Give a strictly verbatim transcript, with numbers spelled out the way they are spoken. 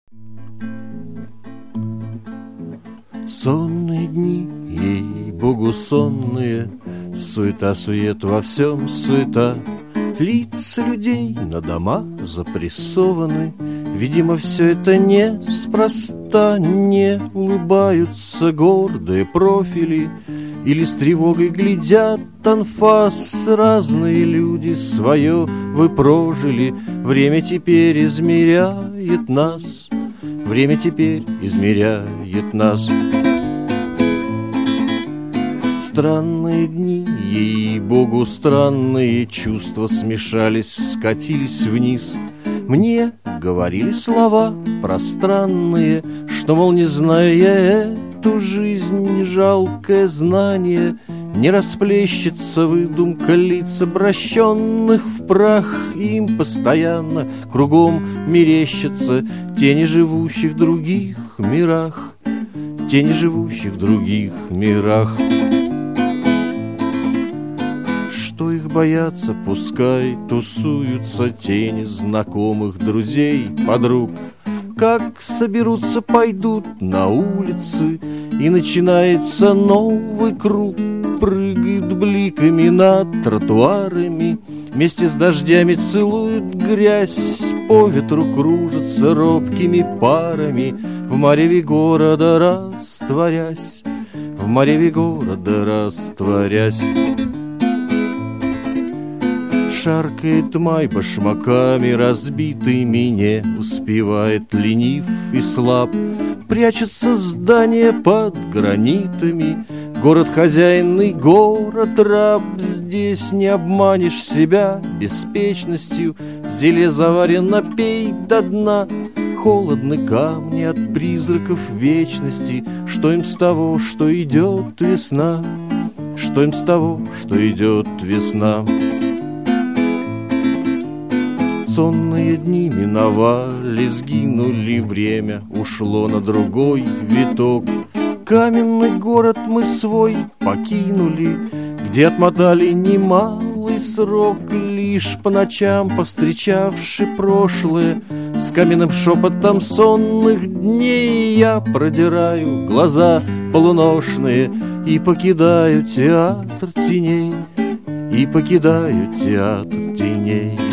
Сонные дни, ей-богу, сонные, суета-сует во всем суета. Лица людей на дома запрессованы, видимо, все это неспроста. Не улыбаются гордые профили, или с тревогой глядят анфас. Разные люди свое вы прожили, время теперь измеряет нас. Время теперь измеряет нас. Странные дни, ей-богу, странные чувства смешались, скатились вниз. Мне говорили слова пространные, что, мол, не зная я эту жизнь, жалкое знание не расплещется выдумка лиц, обращенных в прах. Им постоянно кругом мерещатся тени живущих в других мирах, тени живущих в других мирах. Что их боятся, пускай тусуются тени знакомых, друзей, подруг. Как соберутся, пойдут на улицы, и начинается новый круг. Прыгают бликами над тротуарами, вместе с дождями целуют грязь. По ветру кружатся робкими парами, в мареве города растворясь, в мареве города растворясь. Шаркает май башмаками разбитыми, не успевает ленив и слаб. Прячется здание под гранитами, город хозяйный, город раб. Здесь не обманешь себя беспечностью, зелье заварено, пей до дна. Холодны камни от призраков вечности, что им с того, что идет весна, что им с того, что идет весна. Сонные дни миновали, сгинули, время ушло на другой виток. Каменный город мы свой покинули, где отмотали немалый срок. Лишь по ночам повстречавши прошлое, с каменным шепотом сонных дней я продираю глаза полуношные и покидаю театр теней, и покидаю театр теней.